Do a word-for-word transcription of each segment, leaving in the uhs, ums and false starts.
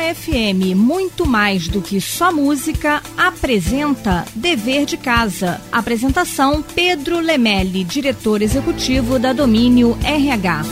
F M, muito mais do que só música, apresenta Dever de Casa. Apresentação Pedro Lemelli, diretor executivo da Domínio R H.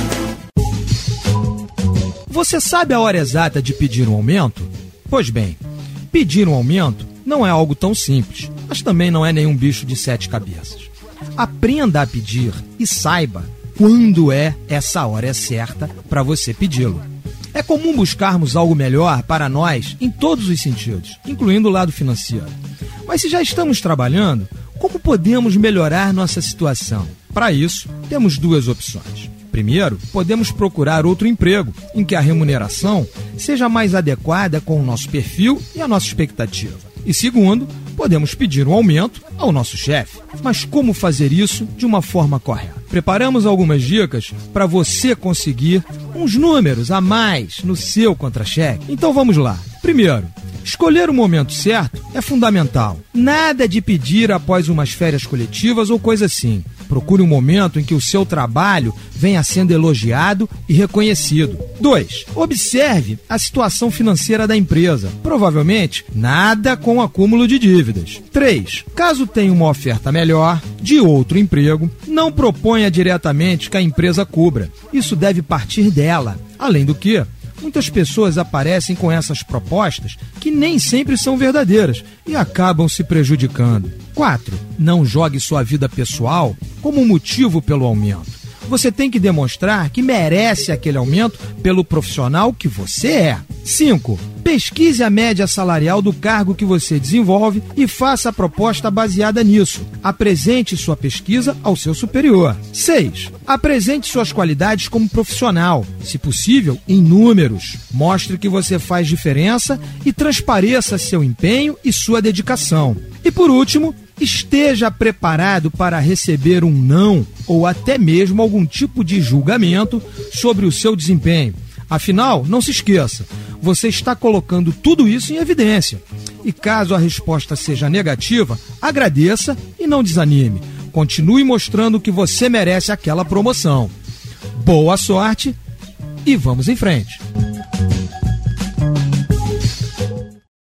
Você sabe a hora exata de pedir um aumento? Pois bem, pedir um aumento não é algo tão simples, mas também não é nenhum bicho de sete cabeças. Aprenda a pedir e saiba quando é essa hora certa para você pedi-lo. É comum buscarmos algo melhor para nós em todos os sentidos, incluindo o lado financeiro. Mas se já estamos trabalhando, como podemos melhorar nossa situação? Para isso, temos duas opções. Primeiro, podemos procurar outro emprego, em que a remuneração seja mais adequada com o nosso perfil e a nossa expectativa. E segundo, podemos pedir um aumento ao nosso chefe. Mas como fazer isso de uma forma correta? Preparamos algumas dicas para você conseguir uns números a mais no seu contra-cheque. Então vamos lá. Primeiro, escolher o momento certo é fundamental. Nada de pedir após umas férias coletivas ou coisa assim. Procure um momento em que o seu trabalho venha sendo elogiado e reconhecido. dois. Observe a situação financeira da empresa. Provavelmente, nada com acúmulo de dívidas. três. Caso tenha uma oferta melhor, de outro emprego, não proponha diretamente que a empresa cubra. Isso deve partir dela. Além do que, muitas pessoas aparecem com essas propostas que nem sempre são verdadeiras e acabam se prejudicando. quatro. Não jogue sua vida pessoal como motivo pelo aumento. Você tem que demonstrar que merece aquele aumento pelo profissional que você é. cinco. Pesquise a média salarial do cargo que você desenvolve e faça a proposta baseada nisso. Apresente sua pesquisa ao seu superior. seis. Apresente suas qualidades como profissional, se possível, em números. Mostre que você faz diferença e transpareça seu empenho e sua dedicação. E por último, esteja preparado para receber um não ou até mesmo algum tipo de julgamento sobre o seu desempenho. Afinal, não se esqueça, você está colocando tudo isso em evidência. E caso a resposta seja negativa, agradeça e não desanime. Continue mostrando que você merece aquela promoção. Boa sorte e vamos em frente!